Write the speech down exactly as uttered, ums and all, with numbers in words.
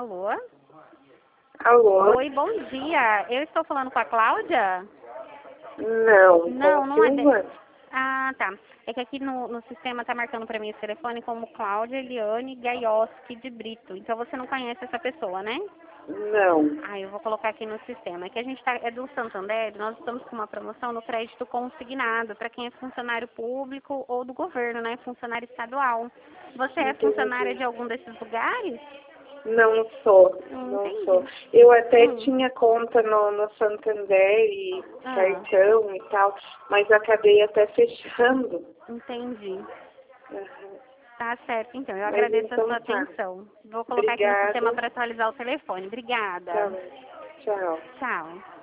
Alô? Alô? Oi, bom dia. Eu estou falando com a Cláudia? Não, Não, com não é de... Silva? Ah, tá. É que aqui no, no sistema tá marcando para mim esse telefone como Cláudia Eliane Gaioski de Brito. Então você não conhece essa pessoa, né? Não. Ah, eu vou colocar aqui no sistema. É que a gente tá, é do Santander, nós estamos com uma promoção no crédito consignado para quem é funcionário público ou do governo, né? Funcionário estadual. Você é funcionária Entendi. de algum desses lugares? Não sou, Hum, não sou. entendi. Eu até Hum. tinha conta no, no Santander e Ah, cartão e tal, mas acabei até fechando. entendi. Uhum. Tá certo, então. Eu Mas agradeço a então sua tá. atenção. Vou colocar aqui no sistema Obrigada. para atualizar o telefone. Tá Obrigada. bom. Tchau. Tchau.